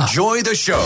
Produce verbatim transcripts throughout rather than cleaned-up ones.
Enjoy the show.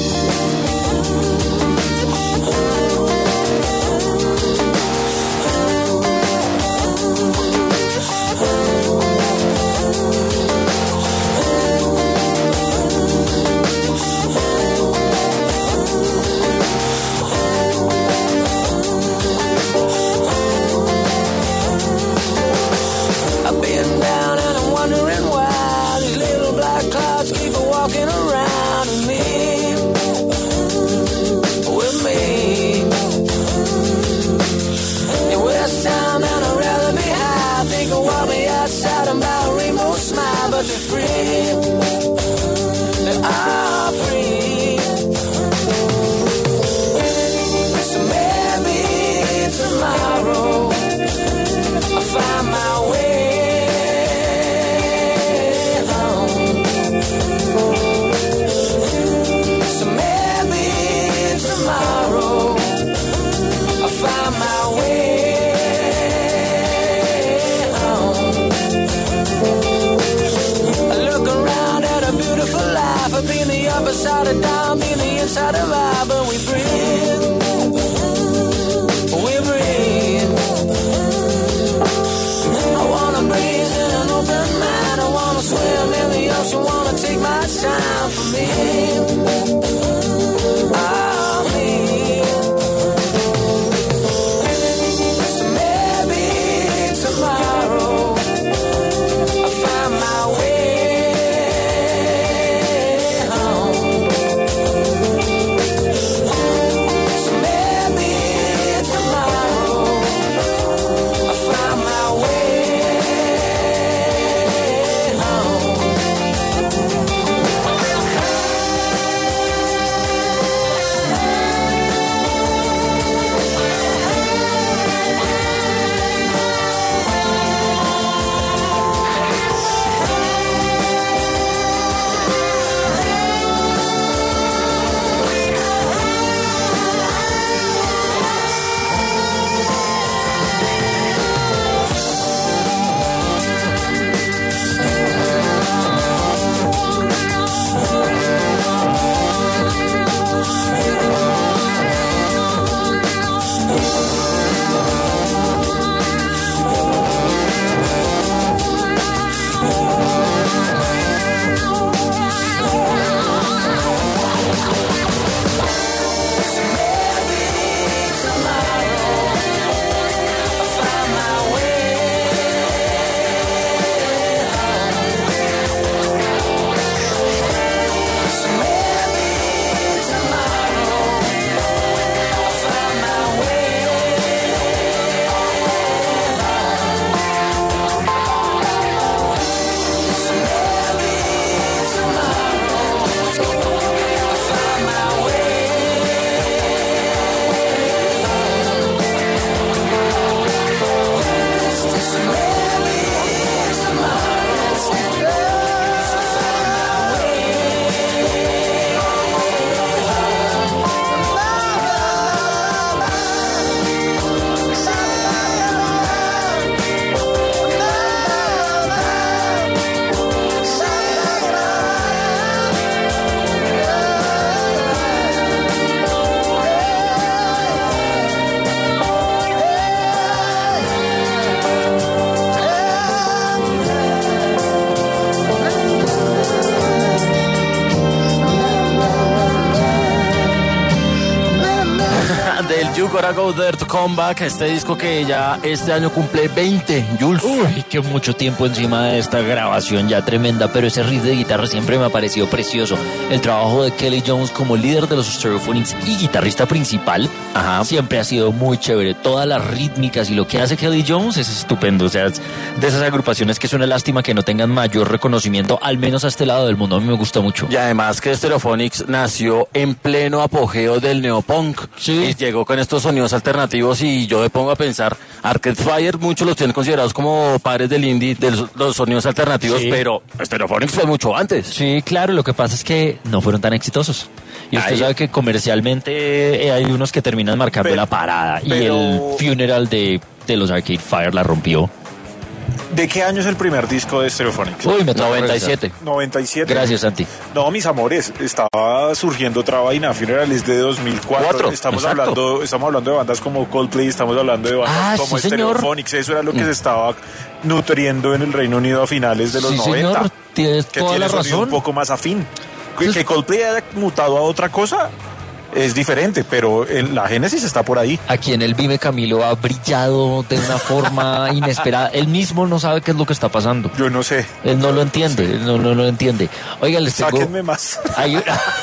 You Gotta Go There to Come Back, este disco que ya este año cumple veinte, Jules. Uy, que mucho tiempo encima de esta grabación ya tremenda, pero ese riff de guitarra siempre me ha parecido precioso. El trabajo de Kelly Jones como líder de los Stereophonics y guitarrista principal, ajá, siempre ha sido muy chévere. Todas las rítmicas y lo que hace Kelly Jones es estupendo. O sea, es de esas agrupaciones que es una lástima que no tengan mayor reconocimiento, al menos a este lado del mundo. A mí me gusta mucho. Y además que Stereophonics nació en pleno apogeo del neopunk. Sí. Y llegó con estos sonidos alternativos y yo me pongo a pensar, Arcade Fire muchos los tienen considerados como padres del indie, de los, los sonidos alternativos, sí, pero Stereophonics fue mucho antes. Sí, claro, lo que pasa es que no fueron tan exitosos. Y usted Ay. sabe que comercialmente eh, hay unos que terminan marcando pero, la parada. Pero... Y el Funeral de, de los Arcade Fire la rompió. ¿De qué año es el primer disco de Stereophonics? Uy, me noventa y siete. noventa y siete. Gracias, Santi. No, mis amores, estaba surgiendo otra vaina. Funeral es de dos mil cuatro. Cuatro, estamos exacto. hablando, estamos hablando de bandas como Coldplay, estamos hablando de bandas Ah, como sí, señor. Stereophonics. Eso era lo que se estaba nutriendo en el Reino Unido a finales de los Sí, noventa. señor, tienes Que toda tiene la sonido un razón. poco más afín. Que, Pues- que Coldplay haya mutado a otra cosa es diferente, pero en la génesis está por ahí. Aquí en el Vive Camilo ha brillado de una forma inesperada. Él mismo no sabe qué es lo que está pasando. Yo no sé. Él no lo entiende, él no, no lo entiende. Oiga, les tengo... Sáquenme más. Hay un,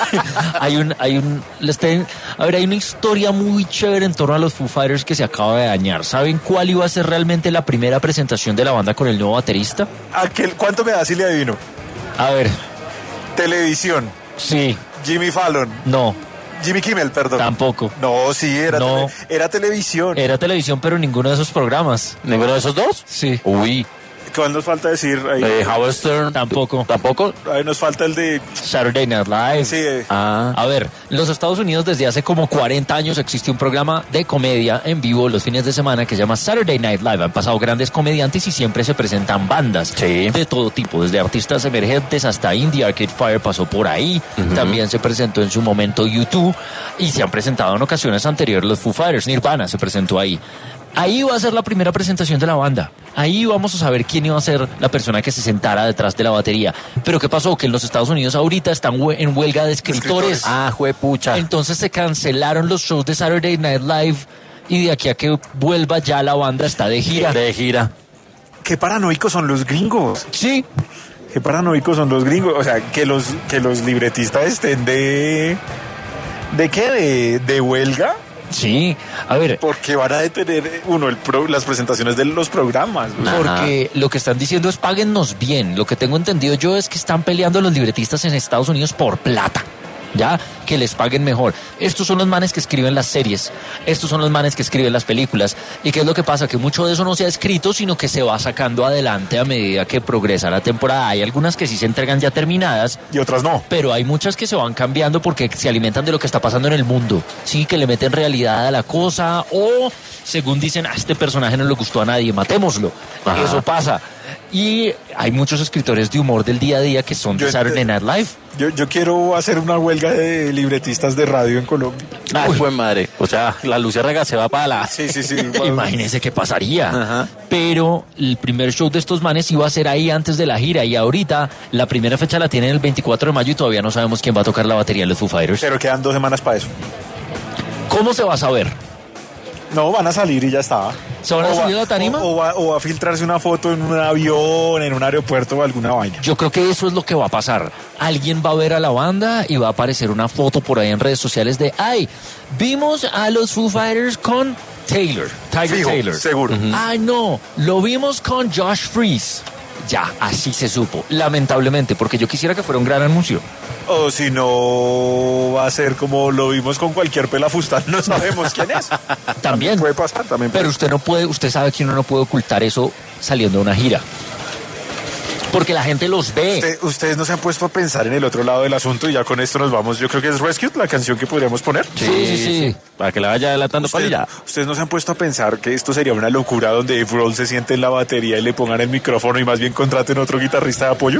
hay un, hay un, les ten- a ver, hay una historia muy chévere en torno a los Foo Fighters que se acaba de dañar. ¿Saben cuál iba a ser realmente la primera presentación de la banda con el nuevo baterista? Aquel, ¿cuánto me da si le adivino? A ver, Televisión. sí, Jimmy Fallon. no, Jimmy Kimmel, perdón. tampoco. No, sí, era, No. tele- era televisión. Era televisión, pero ninguno de esos programas. ¿Ninguno de esos dos? Sí, Uy, ¿Cuál nos falta decir? Ahí, eh, Howard Stern. tampoco. ¿Tampoco? ahí nos falta el de... Saturday Night Live. Sí, eh, Ah, A ver, en los Estados Unidos desde hace como cuarenta años existe un programa de comedia en vivo los fines de semana que se llama Saturday Night Live. Han pasado grandes comediantes y siempre se presentan bandas Sí. de todo tipo, desde artistas emergentes hasta indie. Arcade Fire pasó por ahí, también se presentó en su momento U dos y se han presentado en ocasiones anteriores los Foo Fighters. Nirvana se presentó ahí. Ahí va a ser la primera presentación de la banda. Ahí vamos a saber quién iba a ser la persona que se sentara detrás de la batería. Pero ¿qué pasó? Que en los Estados Unidos ahorita están hue- en huelga de escritores. ah, juepucha. Entonces se cancelaron los shows de Saturday Night Live y de aquí a que vuelva ya la banda está de gira. De gira. qué paranoicos son los gringos. Sí, Qué paranoicos son los gringos. O sea, que los, que los libretistas estén de... ¿De qué? ¿De, de huelga? sí. A ver, Porque van a detener, uno, el pro- las presentaciones de los programas. güey. porque lo que están diciendo es páguennos bien. Lo que tengo entendido yo es que están peleando los libretistas en Estados Unidos por plata. Ya, que les paguen mejor. Estos son los manes que escriben las series. Estos son los manes que escriben las películas. ¿Y qué es lo que pasa? Que mucho de eso no se ha escrito, sino que se va sacando adelante a medida que progresa la temporada. Hay algunas que sí se entregan ya terminadas, Y otras no. pero hay muchas que se van cambiando porque se alimentan de lo que está pasando en el mundo. Sí, que le meten realidad a la cosa o, según dicen, a este personaje no le gustó a nadie, matémoslo. Ajá. Eso pasa. Y hay muchos escritores de humor del día a día que son de Yo Saturday ent- Night Live. Yo, yo quiero hacer una huelga de libretistas de radio en Colombia. Ay, buen madre. O sea, la luciérnaga se va para la... Sí, sí, sí. Imagínense qué pasaría. Ajá. Pero el primer show de estos manes iba a ser ahí antes de la gira y ahorita la primera fecha la tienen el veinticuatro de mayo y todavía no sabemos quién va a tocar la batería en los Foo Fighters. Pero quedan dos semanas para eso. ¿Cómo se va a saber? No, van a salir y ya está. ¿Se van a O subir va- a la tarima? O, o va, o va a filtrarse una foto en un avión, en un aeropuerto o alguna vaina. Yo creo que eso es lo que va a pasar. Alguien va a ver a la banda y va a aparecer una foto por ahí en redes sociales de, ay, vimos a los Foo Fighters con Taylor, Tiger Fijo, Taylor. seguro. Ay, no, lo vimos con Josh Freese. Ya, así se supo, lamentablemente, porque yo quisiera que fuera un gran anuncio. O si no, va a ser como lo vimos con cualquier pelafustán, no sabemos quién es. También. Puede pasar, también puede Pero usted no puede, usted sabe que uno no puede ocultar eso saliendo de una gira. Porque la gente los ve. Usted- ustedes no se han puesto a pensar en el otro lado del asunto y ya con esto nos vamos. Yo creo que es Rescued, la canción que podríamos poner. Sí, sí, sí. Para que la vaya adelantando para Ustedes, allá. ustedes no se han puesto a pensar que esto sería una locura donde Dave Grohl se siente en la batería y le pongan el micrófono y más bien contraten otro guitarrista de apoyo.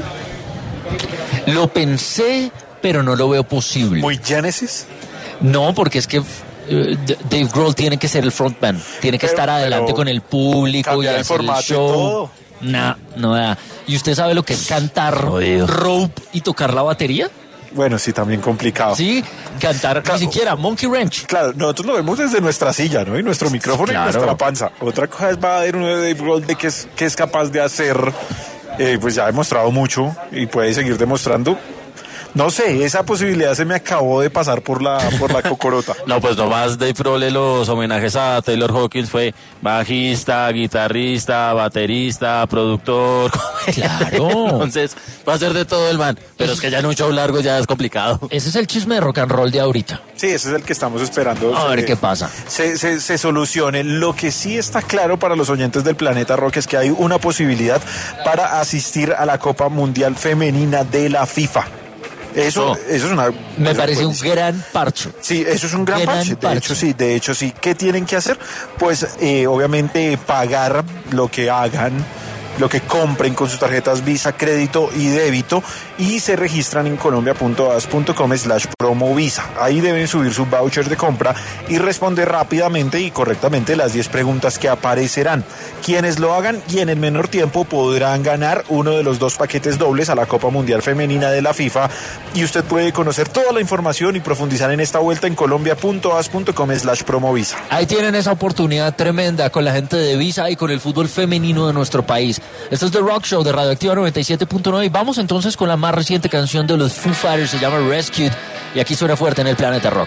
Lo pensé, pero no lo veo posible. Muy Genesis. No, porque es que eh, D- Dave Grohl tiene que ser el frontman, tiene que Pero- estar adelante pero con el público y cambiar el hacer el formato y show. todo. Nah, no da. ¿Y usted sabe lo que es cantar Jodido. rope y tocar la batería? Bueno, sí, también complicado. Sí, cantar Claro. ni siquiera Monkey Wrench. Claro, nosotros lo vemos desde nuestra silla, ¿no? Y nuestro micrófono Claro. y nuestra panza. Otra cosa es va a ver uno de Dave Grohl de que es, que es capaz de hacer, eh, pues ya ha demostrado mucho y puede seguir demostrando. No sé, esa posibilidad se me acabó de pasar por la, por la cocorota. No, pues nomás Dave Grohl en los homenajes a Taylor Hawkins fue bajista, guitarrista, baterista, productor. Claro. Entonces, va a ser de todo el man. Pero es que ya en un show largo ya es complicado. Ese es el chisme de rock and roll de ahorita. Sí, ese es el que estamos esperando. A ver se- qué pasa. Se, se, se solucione. Lo que sí está claro para los oyentes del Planeta Rock es que hay una posibilidad para asistir a la Copa Mundial Femenina de la FIFA. Eso, Oh. eso es una... Me eso parece un buenísimo. gran parcho. Sí, eso es un gran, Gran parche. De parche. hecho, sí, de hecho, sí. ¿Qué tienen que hacer? Pues, eh, obviamente, pagar lo que hagan lo que compren con sus tarjetas Visa, crédito y débito, y se registran en colombia punto as punto com slash promo Visa. Ahí deben subir su voucher de compra y responder rápidamente y correctamente las diez preguntas que aparecerán. Quienes lo hagan y en el menor tiempo podrán ganar uno de los dos paquetes dobles a la Copa Mundial Femenina de la FIFA, y usted puede conocer toda la información y profundizar en esta vuelta en colombia punto as punto com slash promo Visa. Ahí tienen esa oportunidad tremenda con la gente de Visa y con el fútbol femenino de nuestro país. Esto es The Rock Show de Radioactiva noventa y siete punto nueve y vamos entonces con la más reciente canción de los Foo Fighters, se llama Rescued, y aquí suena fuerte en el Planeta Rock.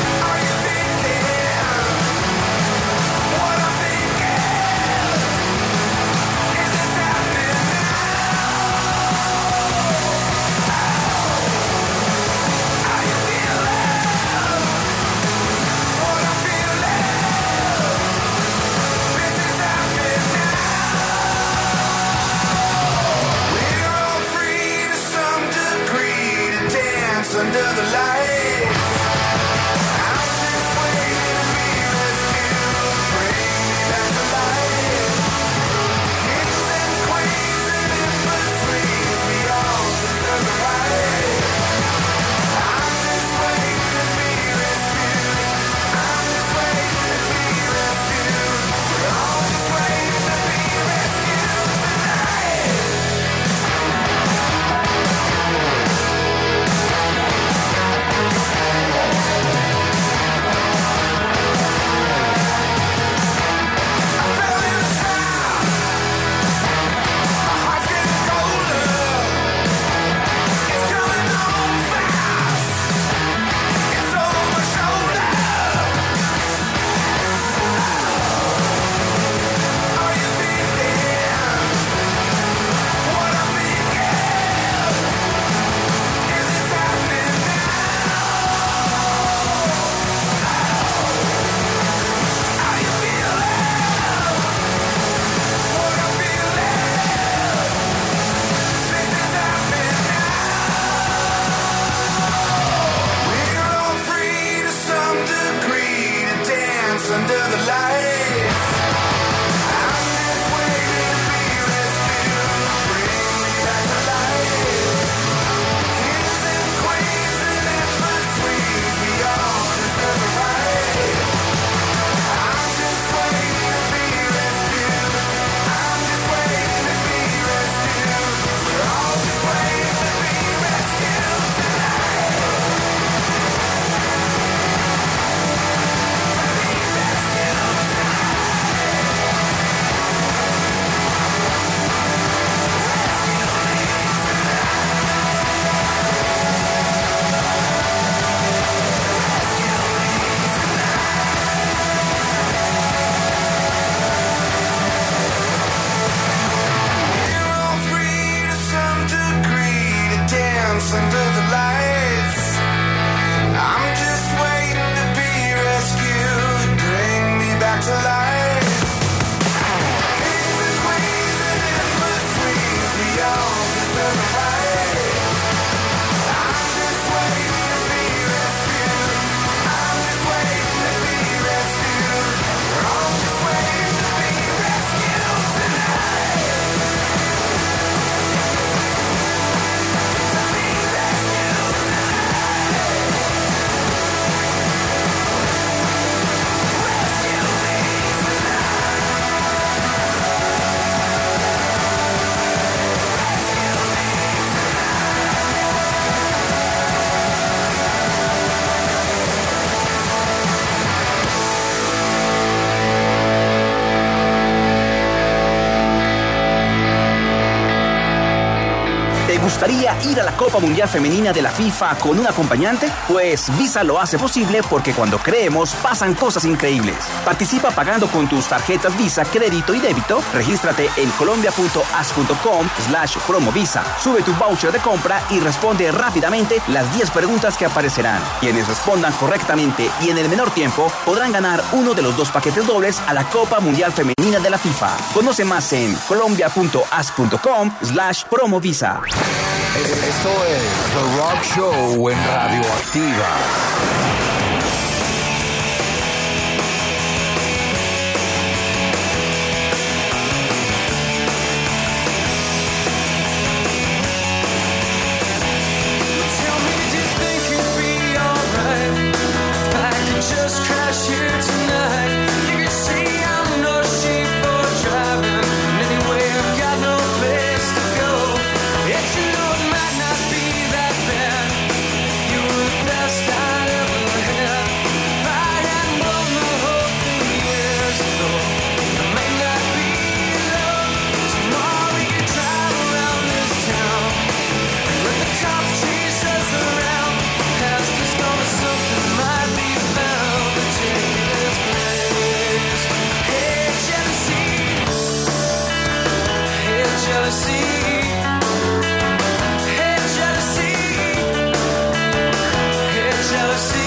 What I'm thinking gustaría ir a la Copa Mundial Femenina de la FIFA con un acompañante? Pues Visa lo hace posible porque cuando creemos pasan cosas increíbles. Participa pagando con tus tarjetas Visa, crédito y débito. Regístrate en colombia.as.com slash promovisa. Sube tu voucher de compra y responde rápidamente las diez preguntas que aparecerán. Quienes respondan correctamente y en el menor tiempo podrán ganar uno de los dos paquetes dobles a la Copa Mundial Femenina de la FIFA. Conoce más en colombia.as.com slash promovisa. Esto es The Rock Show en Radioactiva. Just crash here tonight. You can see I'm no sheep for driving. Anyway, I've got no place to go. It's you know it might not be that bad. You were the best I'd ever had. If I hadn't blown the whole thing years ago, it may not be love. Tomorrow we can drive around this town and let the cops chase us around. Past is gonna something might be found. Jealousy, hey jealousy, hey jealousy.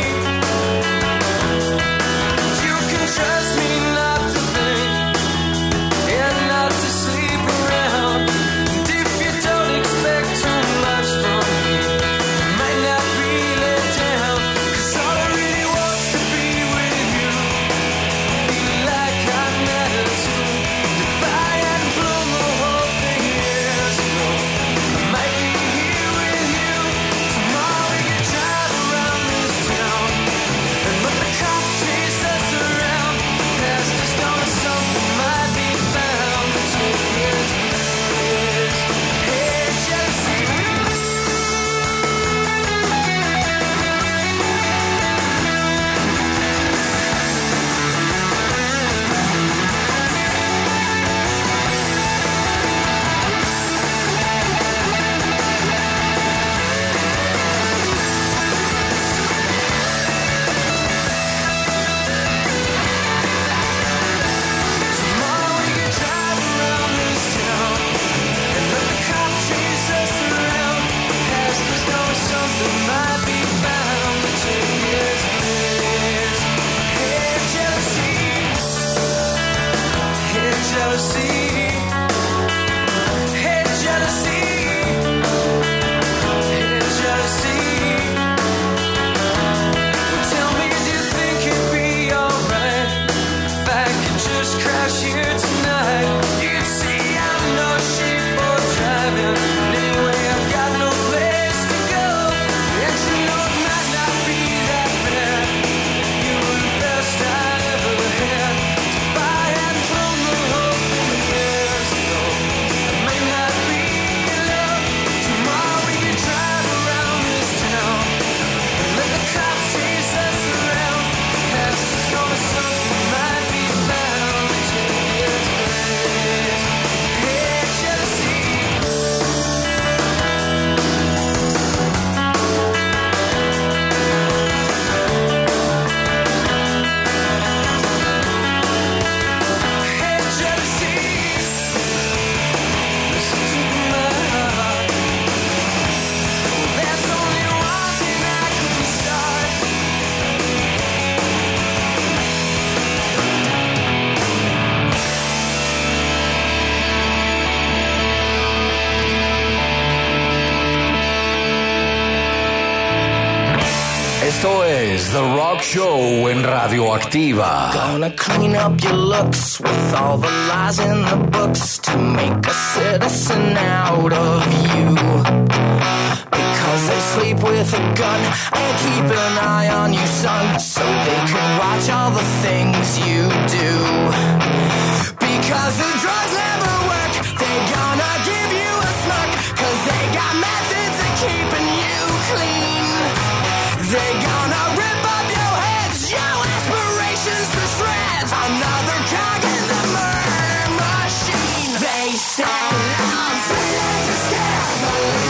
You can trust me not to think and not to sleep around. And if you don't expect too much from me, I might not be let down. 'Cause all I really want to be with you, feel like I matter too. If I hadn't blown the whole thing years ago, I might be here with you. Tomorrow we can drive around this town and let the cops chase us around. Past is gone, something might be found to take its place. Hey, jealousy. Tomorrow we can drive around this town and let the cops chase us around. Past is gone, something might be found to take its place. Hey, jealousy. Hey, jealousy. Hey, jealousy. Hey, jealousy. Well, tell me, do you think it'd be alright if I could just crash here tonight? You can see I'm no sheep for driving. Anyway, I've got no place to go. And you know it might not be that bad. You were the best I ever had. If I hadn't blown the whole thing years ago, it may not be love. Tomorrow we can drive around this town and let the cops chase us around. Past is gonna something might be found to take its place. Hey, jealousy. Hey, jealousy. Listen to my heart. There's only one thing I can start. Esto es The Rock Show en Radioactiva. Gonna clean up your looks with all the lies in the books to make a citizen out of you. Because they sleep with a gun and keep an eye on you, son, so they can watch all the things you do. Because the drugs never work, they gonna give you a smirk, 'cause they got methods of keeping you clean. They gonna rip up your heads, your aspirations to shreds. Another cog in the murder machine. They say I'm free as a scaffold.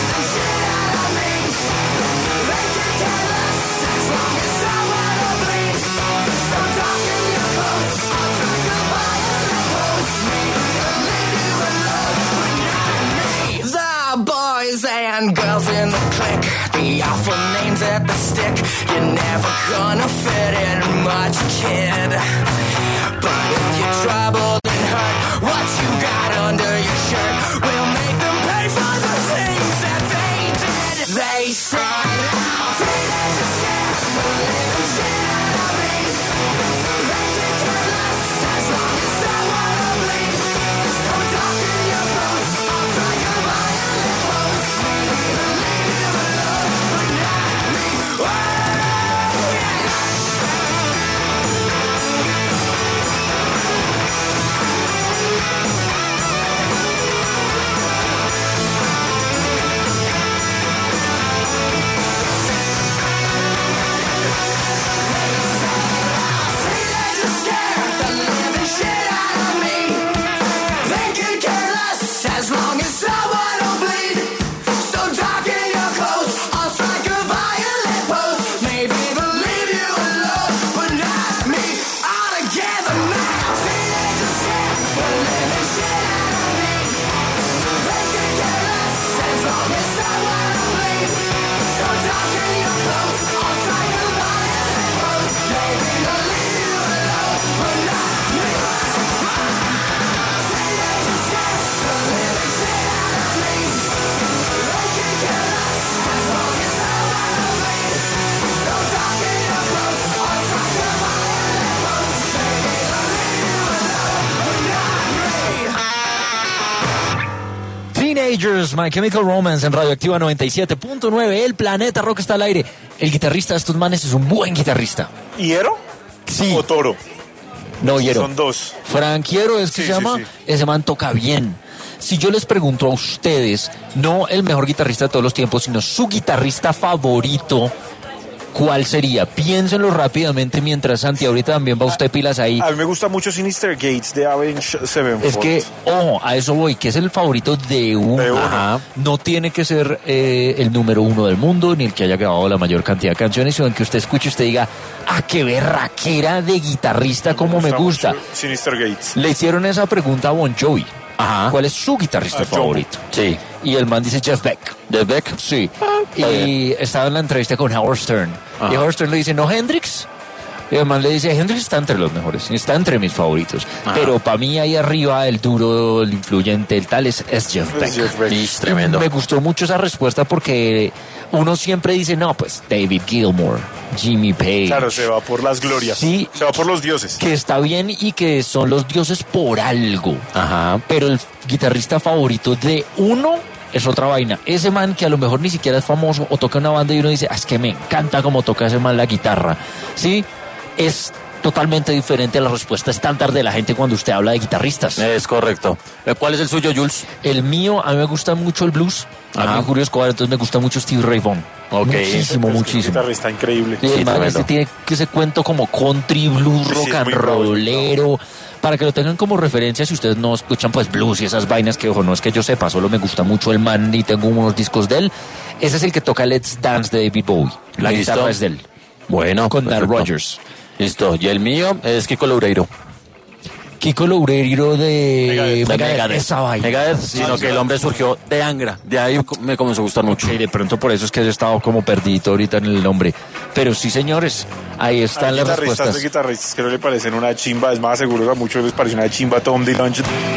you're never gonna fit in much, kid. But if you're troubled and hurt, what you got under your shirt will make them pay for the things that they did. They said, teenagers scared, the living shit out of me. They can care less as long as I wanna bleed. So talk in your clothes, I'll strike a violent pose. Maybe even leave you alone, but not me. Oh, yeah. Teenagers scare the living shit out of me. They can care less as long as someone will bleed. So dark in your clothes, I'll strike a violent pose. Maybe even leave you alone, but not me. All together now. Teenagers scare the living shit out of me. They can care less as long as someone will bleed. So dark in your clothes, I'll strike a violent pose. Maybe even leave you alone, but not me. Teenagers scare the living shit out of me. They can care less as long as someone will bleed. So dark in your clothes, I'll strike a violent pose. Maybe even leave you alone, but not me. Teenagers, My Chemical Romance en Radioactiva noventa y siete punto nueve. El planeta rock está al aire. El guitarrista de estos manes es un buen guitarrista. ¿Hiero? Sí. ¿O Toro? No, Hiero. Son dos. Franquiero es que Sí, se sí, llama. sí. Ese man toca bien. Si yo les pregunto a ustedes, no el mejor guitarrista de todos los tiempos, sino su guitarrista favorito, ¿cuál sería? Piénsenlo rápidamente mientras Santi, ahorita también va usted pilas ahí. A mí me gusta mucho Sinister Gates de Avenged Sevenfold. Es que, ojo, a eso voy, que es el favorito de uno. De uno. Ajá. No tiene que ser eh, el número uno del mundo, ni el que haya grabado la mayor cantidad de canciones, sino que usted escuche y usted diga, ah, qué berraquera de guitarrista, como me gusta. mucho Sinister Gates. Le hicieron esa pregunta a Bon Jovi. Ajá. ¿Cuál es su guitarrista A Joe. favorito? Sí. Y el man dice Jeff Beck. ¿Jeff Beck? Sí. está Y estaba en la entrevista con Howard Stern. Ajá. Y Howard Stern le dice, ¿no Hendrix? Y el man le dice, Hendrix está entre los mejores, está entre mis favoritos. Ajá. Pero para mí ahí arriba, el duro, el influyente, el tal, es, es Jeff Beck. Es Jeff Beck. Ish, tremendo. Me gustó mucho esa respuesta porque uno siempre dice, no, pues David Gilmour, Jimmy Page. Claro, se va por las glorias. Sí. Se va por los dioses. Que está bien y que son los dioses por algo. Ajá. Pero el guitarrista favorito de uno es otra vaina. Ese man que a lo mejor ni siquiera es famoso o toca una banda y uno dice, ah, es que me encanta cómo toca ese man la guitarra. Sí, es totalmente diferente a la respuesta estándar de la gente cuando usted habla de guitarristas. Es correcto. Eh, ¿Cuál es el suyo, Jules? El mío, a mí me gusta mucho el blues. A Ajá. mí Julio Escobar, entonces me gusta mucho Steve Ray Vaughan. Ok. Muchísimo, Es que es un muchísimo. guitarrista increíble. Y el Sí, man tremendo. este tiene que ese cuento como country, blues, Sí, rock es and muy bravo, es muy rollero, para que lo tengan como referencia si ustedes no escuchan pues blues y esas vainas que, ojo, no es que yo sepa, solo me gusta mucho el man y tengo unos discos de él. Ese es el que toca Let's Dance de David Bowie. La Listo. guitarra es de él, Bueno. con Nile perfecto. Rodgers. Listo. Y el mío es Kiko Loureiro. Kiko Loureiro de Megadeth. Megadeth, Megadeth. esa vaina. Megadeth, sino que el hombre surgió de Angra. De ahí co- me comenzó a gustar mucho. Y de pronto por eso es que yo he estado como perdido ahorita en el nombre. Pero sí, señores, ahí están Hay las guitarristas respuestas. de guitarristas que no le parecen una chimba. Es más, seguro que a muchos les parece una chimba Tom Dylan.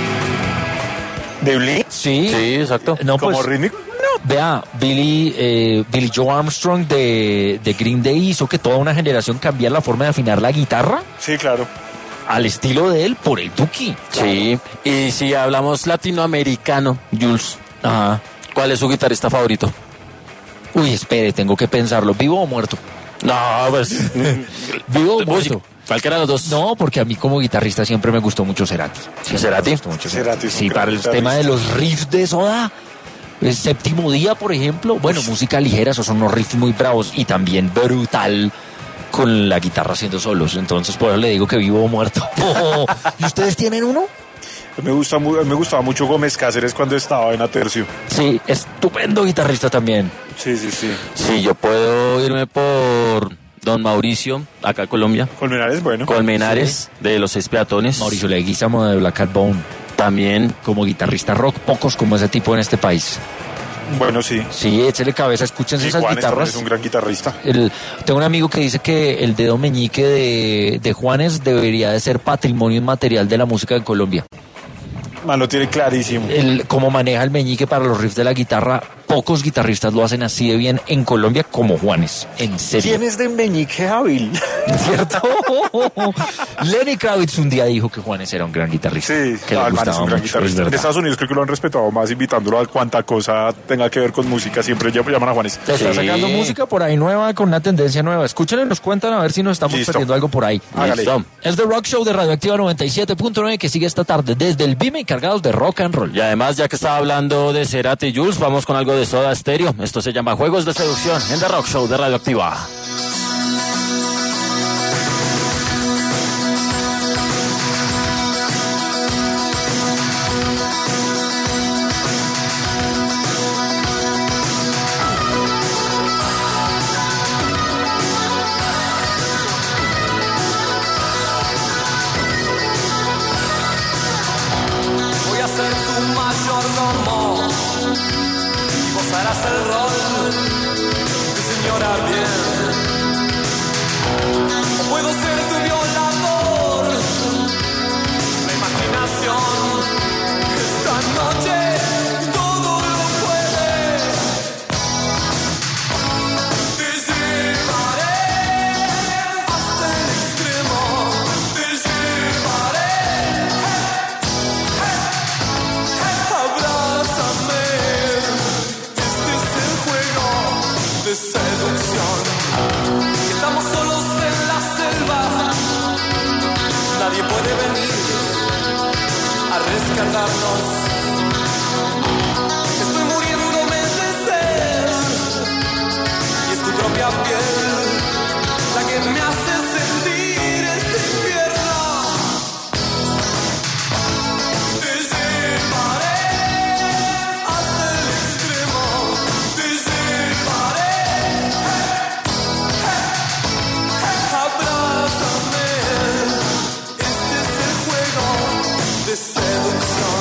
¿De Blink? Sí, Sí, exacto. no, ¿Como pues, rítmico? vea, Billy, eh, Billy Joe Armstrong de, de Green Day hizo que toda una generación cambiara la forma de afinar la guitarra Sí, claro. al estilo de él por el Duki. Sí. Y si hablamos latinoamericano, Jules, Ajá. ¿cuál es su guitarrista favorito? Uy, espere, tengo que pensarlo. ¿Vivo o muerto? No, pues. ¿Vivo o Uy, muerto? Cualquiera de los dos. No, porque a mí como guitarrista siempre me gustó mucho Cerati. Siempre ¿Cerati? me gustó mucho Cerati es un Sí, gran para el guitarrista. tema de los riffs de Soda. El Séptimo Día, por ejemplo. Bueno, música ligera, esos son unos riffs muy bravos y también brutal con la guitarra haciendo solos. Entonces, por eso le digo que vivo o muerto. ¿Y ustedes tienen uno? Me, gusta, mu- me gustaba mucho Gómez Cáceres cuando estaba en Atercio. Sí, estupendo guitarrista también. Sí, sí, sí. Sí, yo puedo irme por Don Mauricio, acá en Colombia. Colmenares, bueno. Colmenares, de los Seis Peatones. Mauricio Leguizamo de Black Cat Bone. También. Como guitarrista rock, pocos como ese tipo en este país. Bueno, sí. Sí, échele cabeza, escúchense Y esas Juanes también guitarras. es un gran guitarrista. El, tengo un amigo que dice que el dedo meñique de, de Juanes debería de ser patrimonio inmaterial de la música en Colombia. Man, lo tiene clarísimo. El, cómo maneja el meñique para los riffs de la guitarra, pocos guitarristas lo hacen así de bien en Colombia como Juanes. En serio. ¿Quién es de meñique hábil? ¿Cierto? Lenny Kravitz un día dijo que Juanes era un gran guitarrista. Sí, que no, le el man es gustaba un gran mucho, guitarrista. es En verdad. Estados Unidos creo que lo han respetado más invitándolo a cuanta cosa tenga que ver con música. Siempre llaman a Juanes. Te está Sí. sacando música por ahí nueva, con una tendencia nueva. Escúchenle, nos cuentan a ver si nos estamos Listo. perdiendo algo por ahí. Hágale. Listo. Es The Rock Show de Radioactiva noventa y siete punto nueve que sigue esta tarde desde el Vime y cargados de rock and roll. Y además, ya que estaba hablando de Cerati y Jules, vamos con algo de Soda Stereo. Esto se llama Juegos de Seducción en The Rock Show de Radioactiva. Voy a ser tu mayordomo y vos harás el rol de señora bien. O puedo ser tu violador. La imaginación esta noche todo lo puede. Te llevaré hasta el extremo. Te llevaré. Abrázame, este es el juego de seducción. Estamos solos en la selva, nadie puede venir a rescatarnos. Estoy muriéndome de sed y es tu propia piel la que me hace sentir este infierno. Te llevaré hasta el extremo, te llevaré. Abrázame, este es el juego de seducción.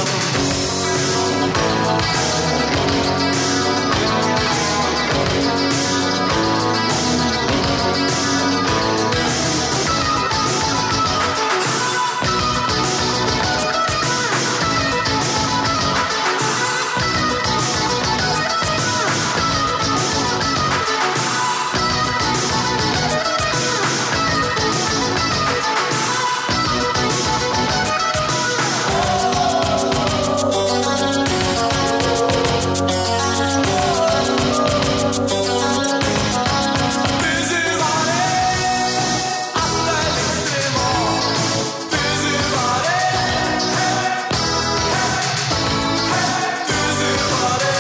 Te llevaré hasta el extremo, te llevaré, te llevaré.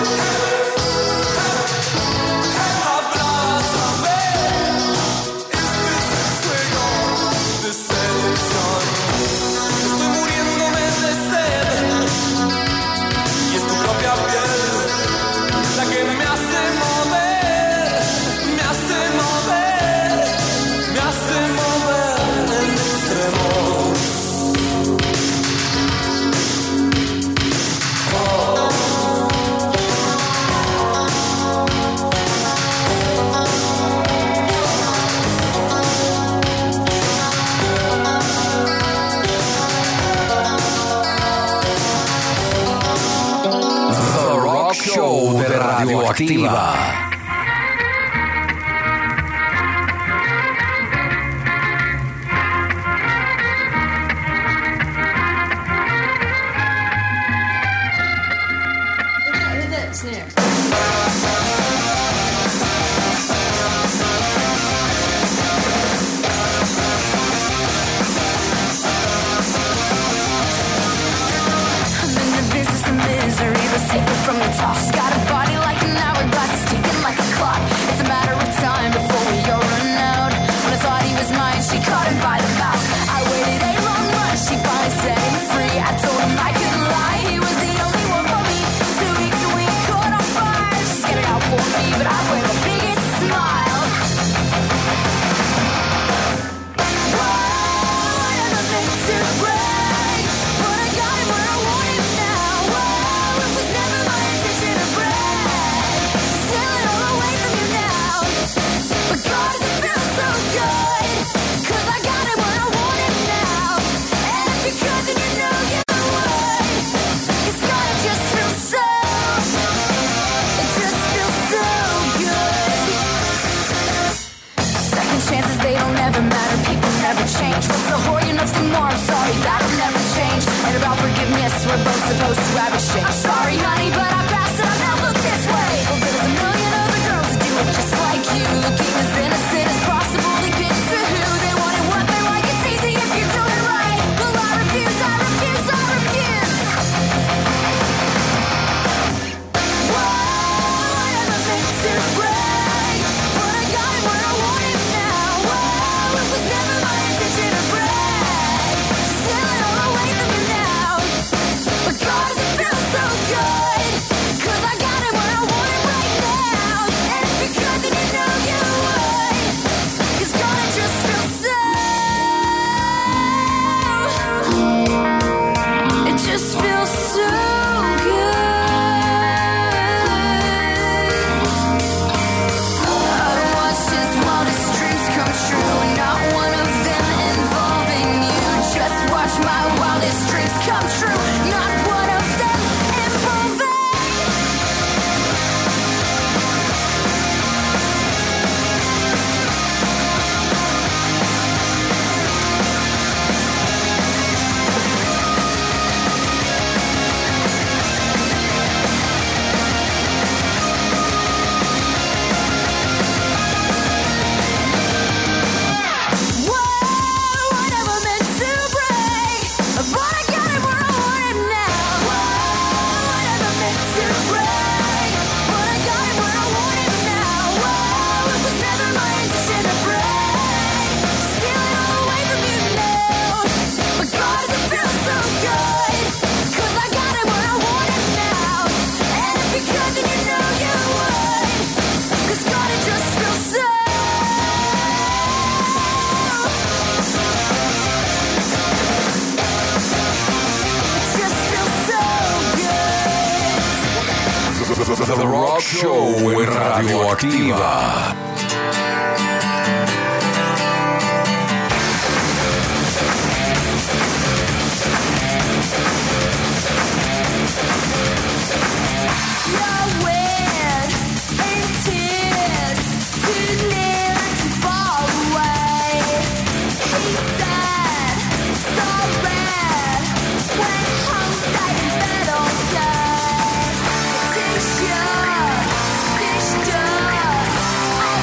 Abrázame, este es el juego de seducción. Estoy muriéndome de sed y es tu propia piel la que me hace mover, me hace mover, me hace mover en extremos. The Rock Show de Radioactiva. Who's that snare? I'm in the business of misery, the secret from the top. She's got a body like an hourglass, it's ticking supposed to have a shake. I'm sorry, honey, but I passed it. I now look this way. Well, there's a million other girls that do it just like you, looking as innocent as possible to get to who they want and what they like. It's easy if you do it right. Well, I refuse, I refuse, I refuse. Whoa, I never meant to break, but I got it where I want it now. Whoa, it was never my intention to break. Stealing all away from you now. But God, does it feel so good? 'Cause I got it where I want it right now. And if you could, then you know you would. 'Cause God, it just feels so. It just feels so good. I watched his wildest dreams come true, not one of them involving you. Just watch my wildest dreams come true, not one of them involving. Whoa, I never meant to break, but I got it where I want it now. Whoa, I never meant to break, but I got it where I want it now. Whoa, it was never my intention to break, stealing all away from you now. But God, does it feel so good? 'Cause I got it where I want it now. And if you could, then you know you would. 'Cause God, it just feels so. It just feels so good. The Rock Show en Radioactiva. You're weird in tears, too near to fall away. He said, so red, went home, stayed in bed all day. Dich gör, dich stör,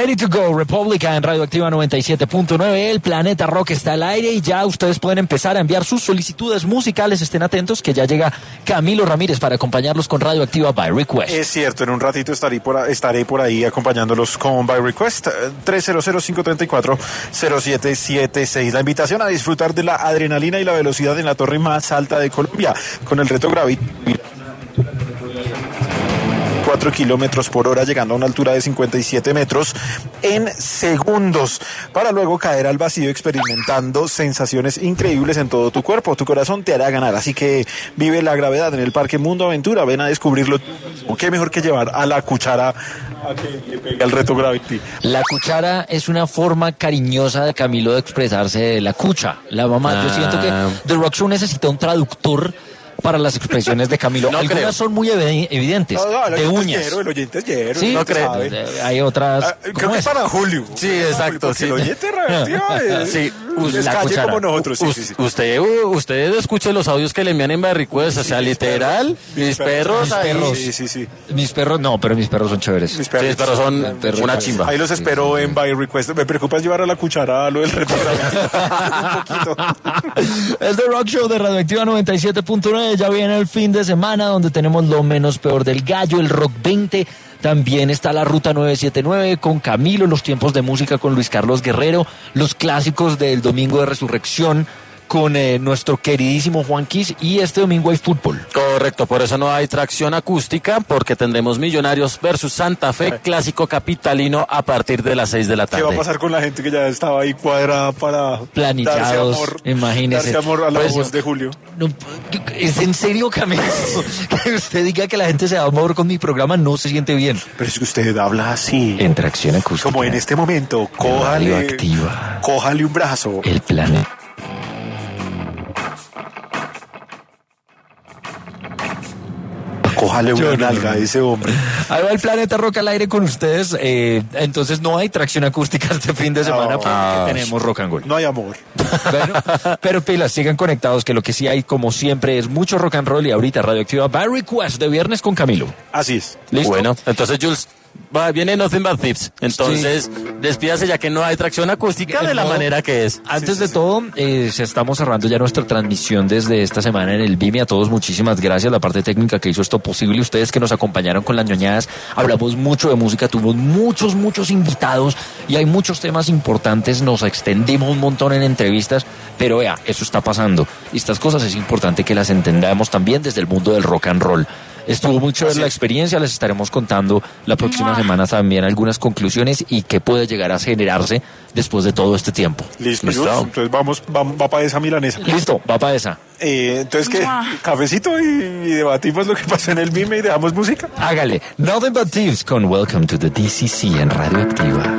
Ready to go, República en Radioactiva noventa y siete punto nueve. El Planeta Rock está al aire y ya ustedes pueden empezar a enviar sus solicitudes musicales. Estén atentos que ya llega Camilo Ramírez para acompañarlos con Radioactiva by Request. Es cierto, en un ratito estaré por, estaré por ahí acompañándolos con by Request. tres cero cero, cinco tres cuatro, cero siete siete seis. La invitación a disfrutar de la adrenalina y la velocidad en la torre más alta de Colombia con el reto Gravity. cuatro kilómetros por hora, llegando a una altura de cincuenta y siete metros en segundos, para luego caer al vacío experimentando sensaciones increíbles en todo tu cuerpo. Tu corazón te hará ganar, así que vive la gravedad en el Parque Mundo Aventura. Ven a descubrirlo. ¿Qué mejor que llevar a la cuchara a que, que pegue el reto Gravity? La cuchara es una forma cariñosa de Camilo de expresarse de la cucha, la mamá. Ah. Yo siento que The Rock Show necesita un traductor para las expresiones de Camilo. No Algunas creo. son muy ev- evidentes, no, no, de uñas. Llero, el oyente es llero, sí, no creo. Hay otras. Ah, creo que es para Julio. Sí, exacto. Sí. El oyente es, sí, es calle como nosotros. Sí, U- sí, sí. Usted, usted escuche los audios que le envían en Barricues, o sea, sí, literal, mis, mis perros, mis perros, sí, sí, sí. Mis perros, no, pero mis perros son chéveres. Mis perros, sí, mis perros son perros una chimba. Ahí los espero en By Request. Me preocupa llevar a la cuchara a lo del reto. Un poquito. Es The Rock Show de Radioactiva noventa y siete punto nueve. Ya viene el fin de semana donde tenemos lo menos peor del gallo, el Rock veinte. También está la Ruta novecientos setenta y nueve con Camilo, los tiempos de música con Luis Carlos Guerrero, los clásicos del Domingo de Resurrección con eh, nuestro queridísimo Juan Quis, y este domingo hay fútbol. Correcto, por eso no hay tracción acústica, porque tendremos Millonarios versus Santa Fe, clásico capitalino a partir de las seis de la tarde. ¿Qué va a pasar con la gente que ya estaba ahí cuadrada para planillados, darse amor, imagínese. Darse amor a la pues, voz de Julio? No, ¿es en serio, Camilo? Que usted diga que la gente se da amor con mi programa no se siente bien. Pero es que usted habla así. En tracción acústica. Como en este momento, cójale, activa. cójale un brazo. El planeta. Cójale una nalga a ese hombre. Ahí va el Planeta Rock al aire con ustedes. Eh, entonces no hay tracción acústica este fin de semana, no, porque ah, tenemos rock and roll. No hay amor. Bueno, pero pilas, sigan conectados, que lo que sí hay, como siempre, es mucho rock and roll. Y ahorita Radioactiva by Request de viernes con Camilo. Así es. ¿Listo? Bueno, entonces Jules, va, viene Nothing But Thieves. Entonces, sí, despídase ya que no hay tracción acústica de la manera que es. Antes sí, de sí, todo, eh, estamos cerrando ya nuestra transmisión desde esta semana en el B I M I. A todos muchísimas gracias, la parte técnica que hizo esto posible. Ustedes que nos acompañaron con las ñoñadas. Hablamos mucho de música, tuvimos muchos, muchos invitados y hay muchos temas importantes. Nos extendimos un montón en entrevistas, pero vea, eso está pasando. Y estas cosas es importante que las entendamos también desde el mundo del rock and roll. Estuvo muy chévere la experiencia, les estaremos contando la próxima semana también algunas conclusiones y qué puede llegar a generarse después de todo este tiempo. Listo, ¿listo? Entonces vamos, va, va para esa milanesa. Listo, va para esa. Eh, entonces, ¿qué? Cafecito y, y debatimos lo que pasó en el B I M I y dejamos música. Hágale. Nothing But Thieves con Welcome to the D C C en Radioactiva.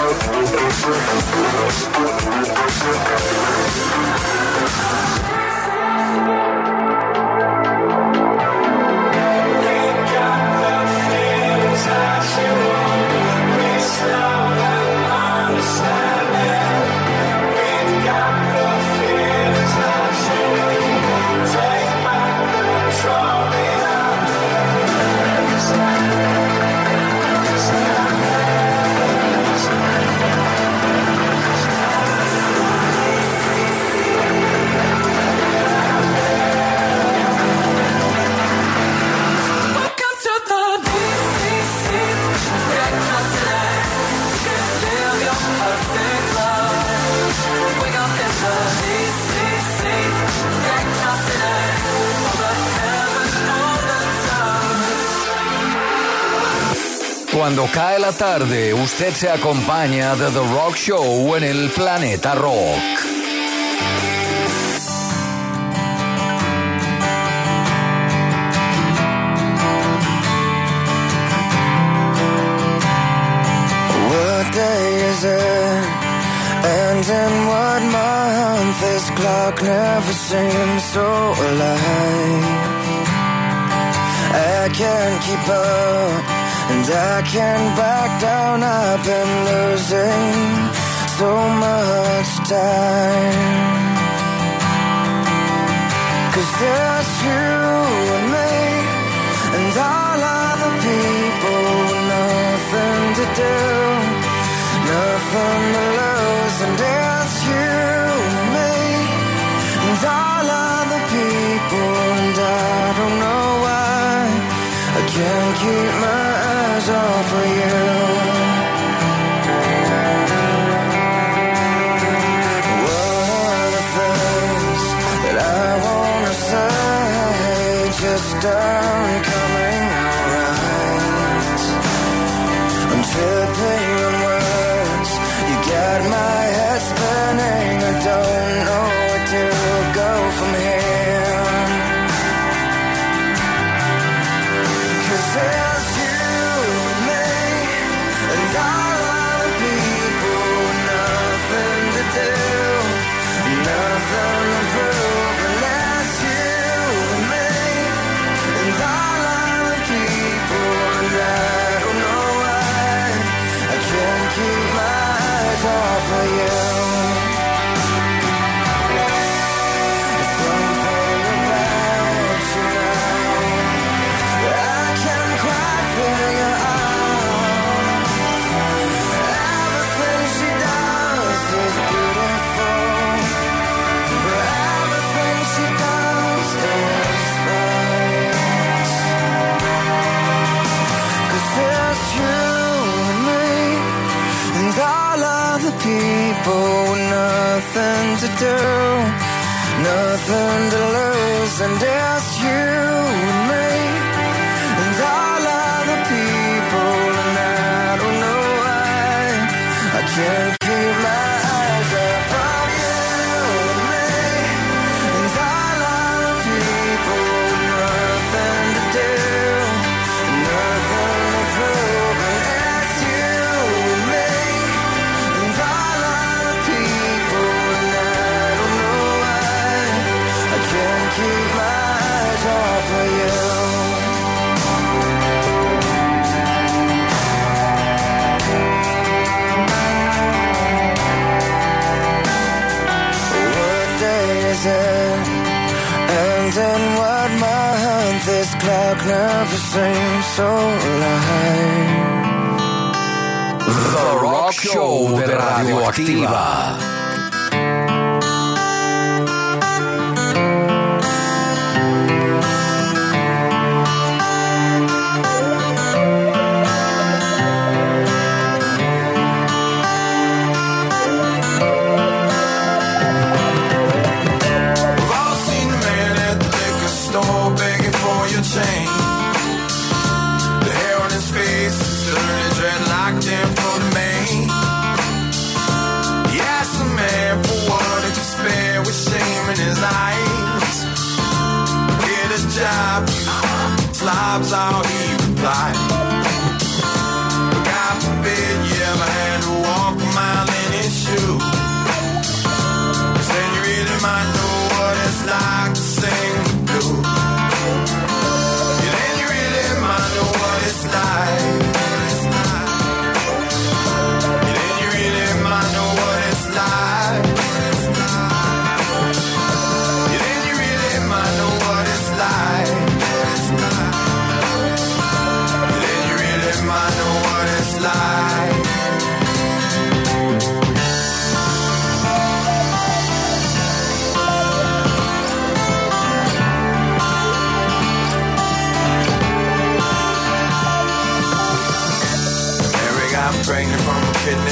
Cuando cae la tarde, usted se acompaña de The Rock Show en el Planeta Rock. What day is it? And in what month? This clock never seems so alive. I can't keep up, and I can't back down. I've been losing so much time. 'Cause there's you and me, and all other people with nothing to do, nothing to lose. And there's you and me, and all other people, and I don't know why I can't keep my eyes off of you. What are the things that I wanna say just aren't coming out right? I'm tripping on words, you got my head spinning. I don't know where to go from here. 'Cause there's you and me, and all other people with nothing to do, nothing to prove. And that's you and me, and all other people, and I don't know why I can't keep my eyes off of you. Something about you now I can't quite figure out. Everything she does is beautiful, but everything she does is right. 'Cause there's you and me, and all other people with nothing to do, nothing to lose. And there's you and me, and all other people, and I don't know why I can't keep my eyes off of you and me, and all other people with nothing to do, nothing to prove. And it's you and me, and all other people, and I don't know why I can't keep my eyes off of you. What day is it? And in what month? This clock never seems so alive. The Rock Show de Radioactiva. We've all seen the man at the liquor store begging for your change. The hair on his face is dirty, dreadlocked in for the main. He asked the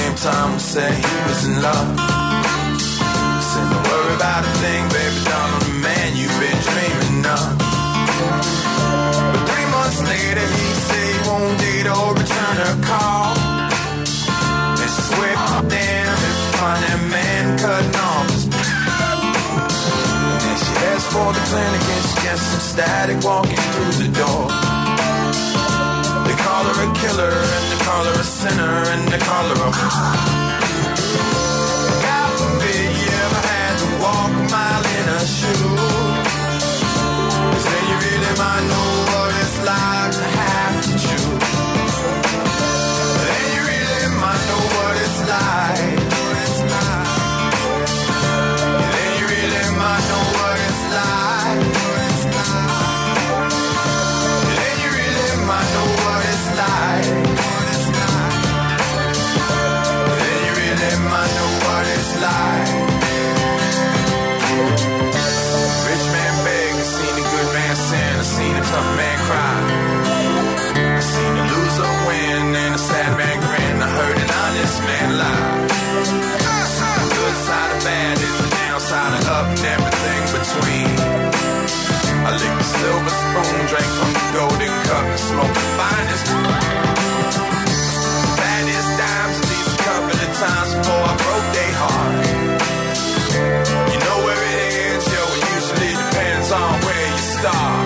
same time we said he was in love. Said don't worry about a thing, baby, doll, I'm the man you've been dreaming of. But three months later he said he won't date or return her call. And she swear, damn, if you find that man cutting off his and she heads for the clinic and she gets some static walking through the door. They call her a killer and they call her a sinner and they call her a God forbid you ever had to walk a mile in her shoes. Say you really might know what it's like to have to choose. Then you really might know what it's like. Then you really might know what it's like. Then you really might know what it's like. Then you really might know what it's like. Rich man beg, I seen a good man sin, I seen a tough man cry. I seen a loser win and a sad man grin. I heard an honest man lie. The good side of bad is the downside of up and everything between. I licked the silver spoon, drank from the golden cup, and smoked the finest. Baddest dimes, at least a couple of times before I broke their heart. You know where it is, yo, it usually depends on where you start.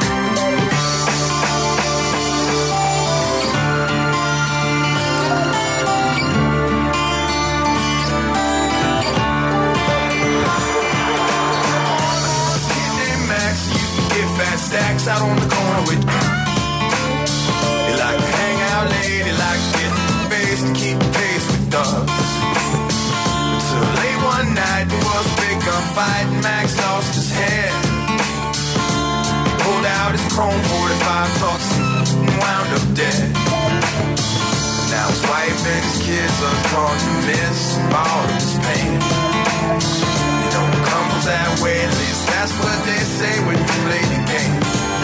Fat stacks out on the corner with he like to hang out late, he like to get the bass to keep the pace with thugs. Until late one night there was a big gunfight and Max lost his head. He pulled out his chrome forty-five toss and wound up dead. Now his wife and his kids are caught in the midst of all of his pain. You know it comes that way, at least that's what they say when you play the game.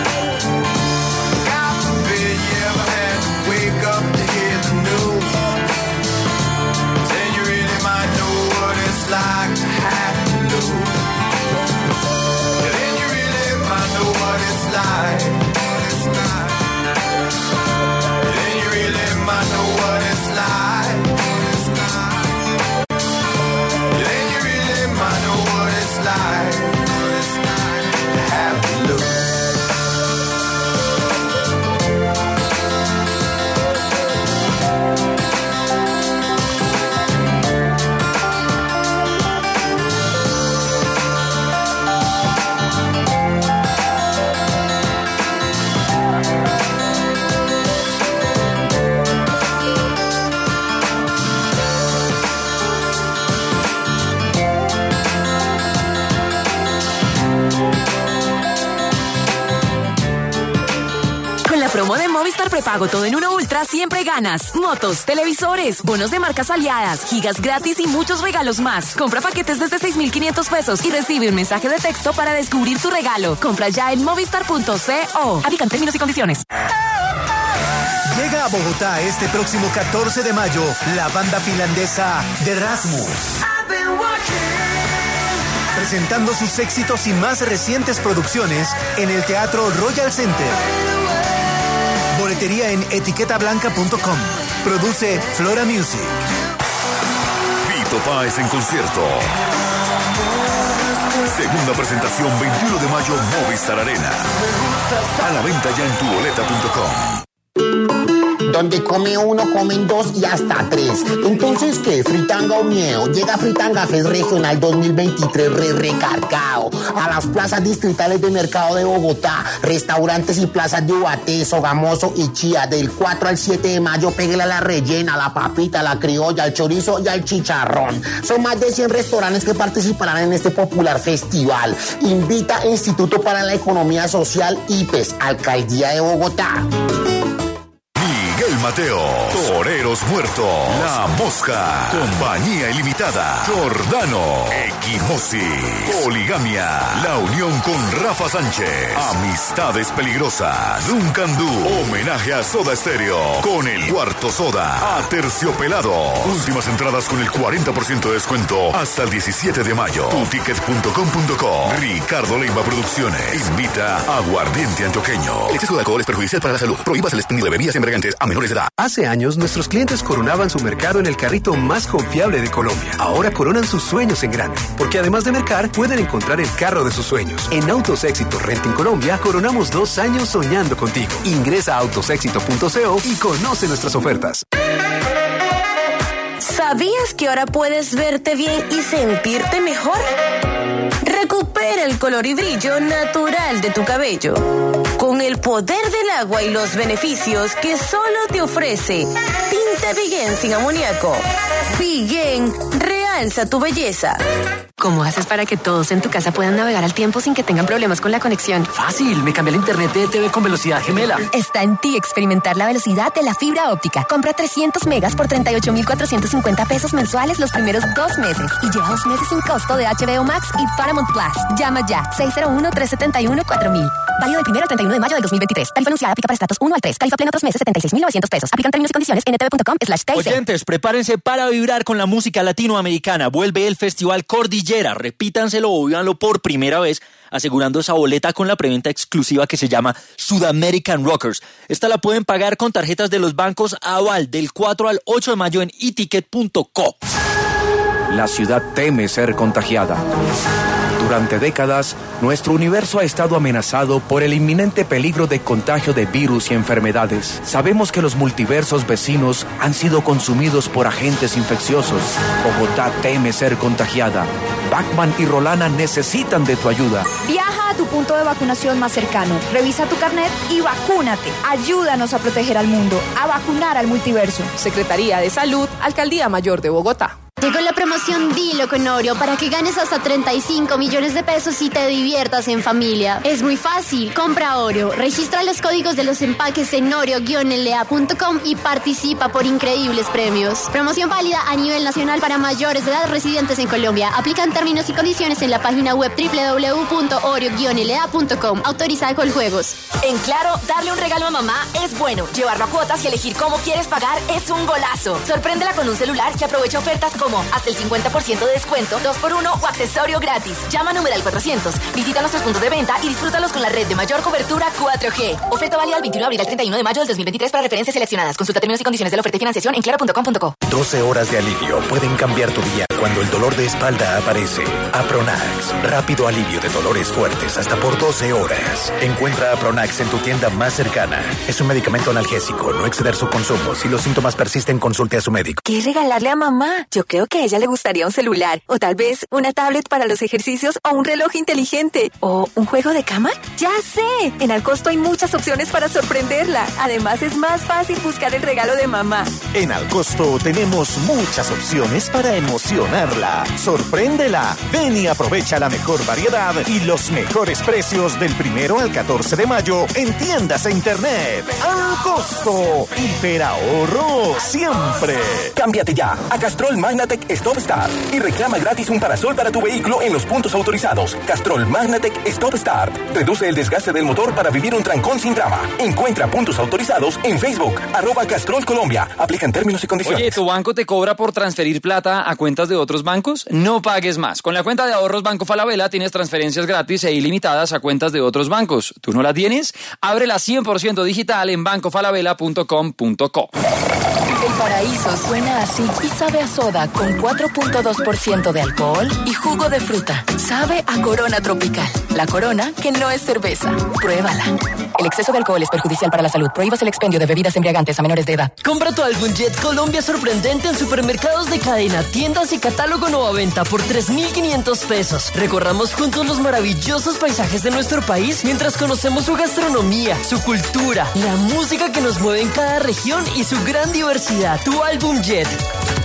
God forbid you ever had to wake up to hear the news. Then you really might know what it's like to have to lose. Then you really might know what it's like. Then you really might know what it's like. Then you really might know what it's like to have to lose. Promo de Movistar Prepago Todo en Uno Ultra siempre ganas. Motos, televisores, bonos de marcas aliadas, gigas gratis y muchos regalos más. Compra paquetes desde seis mil quinientos pesos y recibe un mensaje de texto para descubrir tu regalo. Compra ya en movistar punto co. Aplican términos y condiciones. Llega a Bogotá este próximo catorce de mayo la banda finlandesa The Rasmus. Presentando sus éxitos y más recientes producciones en el Teatro Royal Center. Boletería en etiqueta blanca punto com. Produce Flora Music. Fito Páez en concierto. Segunda presentación veintiuno de mayo, Movistar Arena. A la venta ya en tu boleta punto com. Donde come uno, comen dos y hasta tres. Entonces, ¿qué? ¿Fritanga o miedo? Llega Fritanga Fest Regional dos mil veintitrés re recargado a las plazas distritales de Mercado de Bogotá, restaurantes y plazas de Ubaté, Sogamoso y Chía. Del cuatro al siete de mayo, péguele a la rellena, a la papita, a la criolla, al chorizo y al chicharrón. Son más de cien restaurantes que participarán en este popular festival. Invita Instituto para la Economía Social I P E S, Alcaldía de Bogotá. Mateo, Toreros Muertos, La Mosca, Compañía Ilimitada, Jordano, Equimosis, Poligamia, La Unión con Rafa Sánchez, Amistades Peligrosas, Duncan Du, homenaje a Soda Stereo, con el Cuarto Soda, Aterciopelado. Últimas entradas con el cuarenta por ciento de descuento hasta el diecisiete de mayo. Tuticket punto com punto co. Ricardo Leiva Producciones invita a Aguardiente Antioqueño. El exceso de alcohol es perjudicial para la salud. Prohíbas el expendio de bebidas embriagantes a menores de edad. Hace años, nuestros clientes coronaban su mercado en el carrito más confiable de Colombia. Ahora coronan sus sueños en grande, porque además de mercar, pueden encontrar el carro de sus sueños. En Autos Éxito Renting Colombia, coronamos dos años soñando contigo. Ingresa a autos éxito punto co y conoce nuestras ofertas. ¿Sabías que ahora puedes verte bien y sentirte mejor? Recupera el color y brillo natural de tu cabello con el poder del agua y los beneficios que solo te ofrece Tinte Biguen sin amoníaco. Biguen realza tu belleza. ¿Cómo haces para que todos en tu casa puedan navegar al tiempo sin que tengan problemas con la conexión? Fácil, me cambié el internet de T V con velocidad gemela. Está en ti experimentar la velocidad de la fibra óptica. Compra trescientos megas por treinta y ocho mil cuatrocientos cincuenta pesos mensuales los primeros dos meses y lleva dos meses sin costo de H B O Max y Paramount Plus. Llama ya, seis cero uno, tres siete uno, cuatro mil. Válido del primero al treinta y uno de mayo del dos mil veintitrés. Tarifa anunciada aplica para estratos uno al tres. Tarifa plena otros meses, setenta y seis mil novecientos pesos. Aplican términos y condiciones en n t v punto com slash t i c. Oyentes, prepárense para vibrar con la música latinoamericana. Vuelve el Festival Cordillera. Repítanselo o vívanlo por primera vez, asegurando esa boleta con la preventa exclusiva que se llama Sudamerican Rockers. Esta la pueden pagar con tarjetas de los bancos Aval del cuatro al ocho de mayo en e ticket punto co. La ciudad teme ser contagiada. Durante décadas, nuestro universo ha estado amenazado por el inminente peligro de contagio de virus y enfermedades. Sabemos que los multiversos vecinos han sido consumidos por agentes infecciosos. Bogotá teme ser contagiada. Bachman y Rolana necesitan de tu ayuda. Viaja a tu punto de vacunación más cercano, revisa tu carnet y vacúnate. Ayúdanos a proteger al mundo, a vacunar al multiverso. Secretaría de Salud, Alcaldía Mayor de Bogotá. Llegó la promoción Dilo con Oreo para que ganes hasta treinta y cinco millones de pesos y te diviertas en familia. Es muy fácil. Compra Oreo, registra los códigos de los empaques en oreo guion l a punto com y participa por increíbles premios. Promoción válida a nivel nacional para mayores de edad residentes en Colombia. Aplican términos y condiciones en la página web doble u doble u doble u punto oreo guion l a punto com. Autorizada con juegos. En Claro, darle un regalo a mamá es bueno. Llevarlo a cuotas y elegir cómo quieres pagar es un golazo. Sorpréndela con un celular que aprovecha ofertas como hasta el cincuenta por ciento de descuento, dos por uno o accesorio gratis. Llama a numeral cuatrocientos, visita nuestros puntos de venta y disfrútalos con la red de mayor cobertura cuatro G. Oferta válida del veintiuno de abril al treinta y uno de mayo del dos mil veintitrés para referencias seleccionadas. Consulta términos y condiciones de la oferta y financiación en claro punto com punto co. doce horas de alivio pueden cambiar tu día cuando el dolor de espalda aparece. Apronax, rápido alivio de dolores fuertes hasta por doce horas. Encuentra Apronax en tu tienda más cercana. Es un medicamento analgésico, no exceder su consumo. Si los síntomas persisten, consulte a su médico. ¿Qué regalarle a mamá? Yo creo que a ella le gustaría un celular, o tal vez una tablet para los ejercicios, o un reloj inteligente, o un juego de cama. ¡Ya sé! En Alcosto hay muchas opciones para sorprenderla. Además, es más fácil buscar el regalo de mamá. En Alcosto tenemos muchas opciones para emocionarla. Sorpréndela. Ven y aprovecha la mejor variedad y los mejores precios del primero al catorce de mayo en tiendas e internet. Alcosto. Hiperahorro siempre. Cámbiate ya a Castrol Magnatec Stop Start y reclama gratis un parasol para tu vehículo en los puntos autorizados. Castrol Magnatec Stop Start. Reduce el desgaste del motor para vivir un trancón sin drama. Encuentra puntos autorizados en Facebook, arroba Castrol Colombia. Aplican términos y condiciones. Oye, ¿tu banco te cobra por transferir plata a cuentas de otros bancos? No pagues más. Con la cuenta de ahorros Banco Falabella tienes transferencias gratis e ilimitadas a cuentas de otros bancos. ¿Tú no la tienes? Ábrela cien por ciento digital en banco falabella punto com punto co. El paraíso suena así y sabe a soda con cuatro punto dos por ciento de alcohol y jugo de fruta. Sabe a Corona Tropical. La Corona que no es cerveza. Pruébala. El exceso de alcohol es perjudicial para la salud. Prohíbas el expendio de bebidas embriagantes a menores de edad. Compra tu álbum Jet Colombia sorprendente en supermercados de cadena, tiendas y catálogo nueva venta por tres mil quinientos pesos. Recorramos juntos los maravillosos paisajes de nuestro país mientras conocemos su gastronomía, su cultura, la música que nos mueve en cada región y su gran diversidad. Tu álbum Jet. Colombia.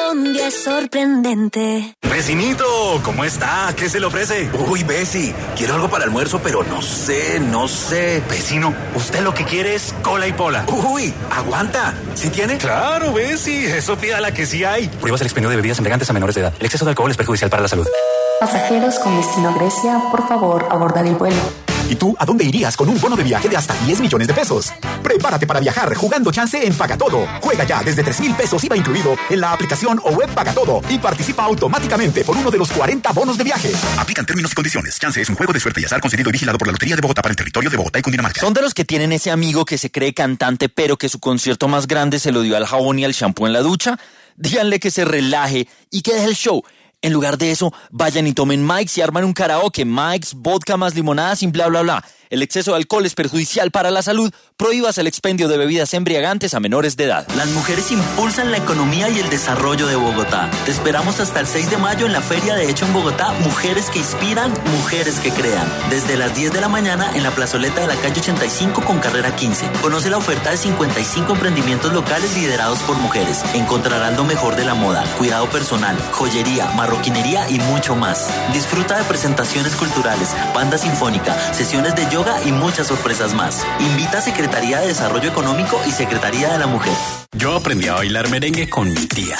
Colombia es sorprendente. Vecinito, ¿cómo está? ¿Qué se le ofrece? Uy, Besi, quiero algo para almuerzo, pero no sé, no sé. Vecino, usted lo que quiere es cola y pola. Uy, aguanta. ¿Sí tiene? Claro, Besi, eso pídala que sí hay. Prohíbas el expendio de bebidas embriagantes a menores de edad. El exceso de alcohol es perjudicial para la salud. Pasajeros con destino Grecia, por favor, abordar el vuelo. ¿Y tú a dónde irías con un bono de viaje de hasta diez millones de pesos? Prepárate para viajar jugando chance en Pagatodo. Juega ya desde tres mil pesos I V A incluido en la aplicación o web Pagatodo y participa automáticamente por uno de los cuarenta bonos de viaje. Aplican términos y condiciones. Chance es un juego de suerte y azar concedido y vigilado por la Lotería de Bogotá para el territorio de Bogotá y Cundinamarca. Son de los que tienen ese amigo que se cree cantante pero que su concierto más grande se lo dio al jabón y al shampoo en la ducha. Díganle que se relaje y que deje el show. En lugar de eso, vayan y tomen Mike's y arman un karaoke. Mike's, vodka más limonada sin bla bla bla. El exceso de alcohol es perjudicial para la salud. Prohíbas el expendio de bebidas embriagantes a menores de edad. Las mujeres impulsan la economía y el desarrollo de Bogotá. Te esperamos hasta el seis de mayo en la Feria de Hecho en Bogotá. Mujeres que inspiran, mujeres que crean. Desde las diez de la mañana en la plazoleta de la calle ochenta y cinco con carrera quince. Conoce la oferta de cincuenta y cinco emprendimientos locales liderados por mujeres. Encontrarás lo mejor de la moda, cuidado personal, joyería, marroquinería y mucho más. Disfruta de presentaciones culturales, banda sinfónica, sesiones de yoga y muchas sorpresas más. Invita a Secretaría de Desarrollo Económico y Secretaría de la Mujer. Yo aprendí a bailar merengue con mi tía.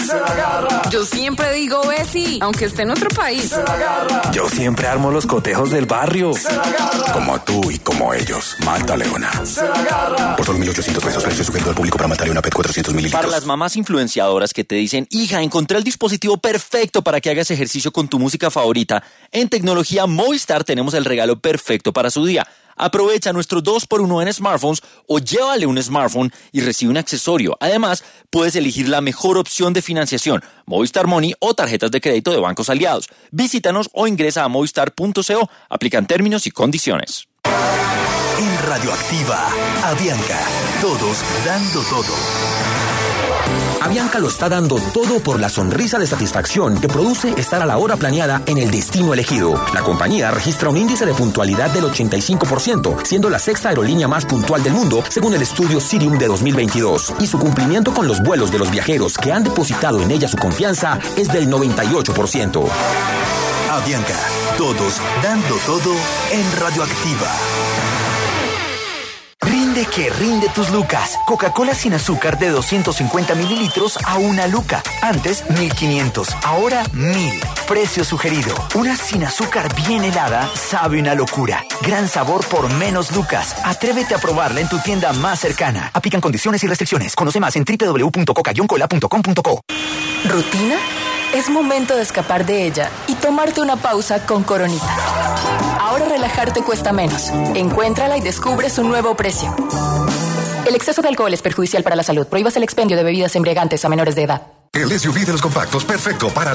Yo siempre digo Besi, aunque esté en otro país. Yo siempre armo los cotejos del barrio. Como tú y como ellos. Malta Leona. Por solo mil ochocientos pesos, precio sujeto al público para Malta Leona P E T cuatrocientos mililitros. Para las mamás influenciadoras que te dicen, hija, encontré el dispositivo perfecto para que hagas ejercicio con tu música favorita, en Tecnología Movistar tenemos el regalo perfecto para su día. Aprovecha nuestro dos por uno en smartphones o llévale un smartphone y recibe un accesorio. Además, puedes elegir la mejor opción de financiación, Movistar Money o tarjetas de crédito de bancos aliados. Visítanos o ingresa a movistar punto co. Aplican términos y condiciones. En Radioactiva, Avianca, todos dando todo. Avianca lo está dando todo por la sonrisa de satisfacción que produce estar a la hora planeada en el destino elegido. La compañía registra un índice de puntualidad del ochenta y cinco por ciento, siendo la sexta aerolínea más puntual del mundo, según el estudio Cirium de dos mil veintidós. Y su cumplimiento con los vuelos de los viajeros que han depositado en ella su confianza es del noventa y ocho por ciento. Avianca, todos dando todo en Radioactiva. Rinde que rinde tus lucas. Coca-Cola sin azúcar de doscientos cincuenta mililitros a una luca. Antes mil quinientos, ahora mil. Precio sugerido. Una sin azúcar bien helada sabe una locura. Gran sabor por menos lucas. Atrévete a probarla en tu tienda más cercana. Aplican condiciones y restricciones. Conoce más en doble u doble u doble u punto coca cola punto com punto co. ¿Rutina? Es momento de escapar de ella y tomarte una pausa con Coronita. Ahora relajarte cuesta menos. Encuéntrala y descubre su nuevo precio. El exceso de alcohol es perjudicial para la salud. Prohíbas el expendio de bebidas embriagantes a menores de edad. El S U V de los compactos perfecto para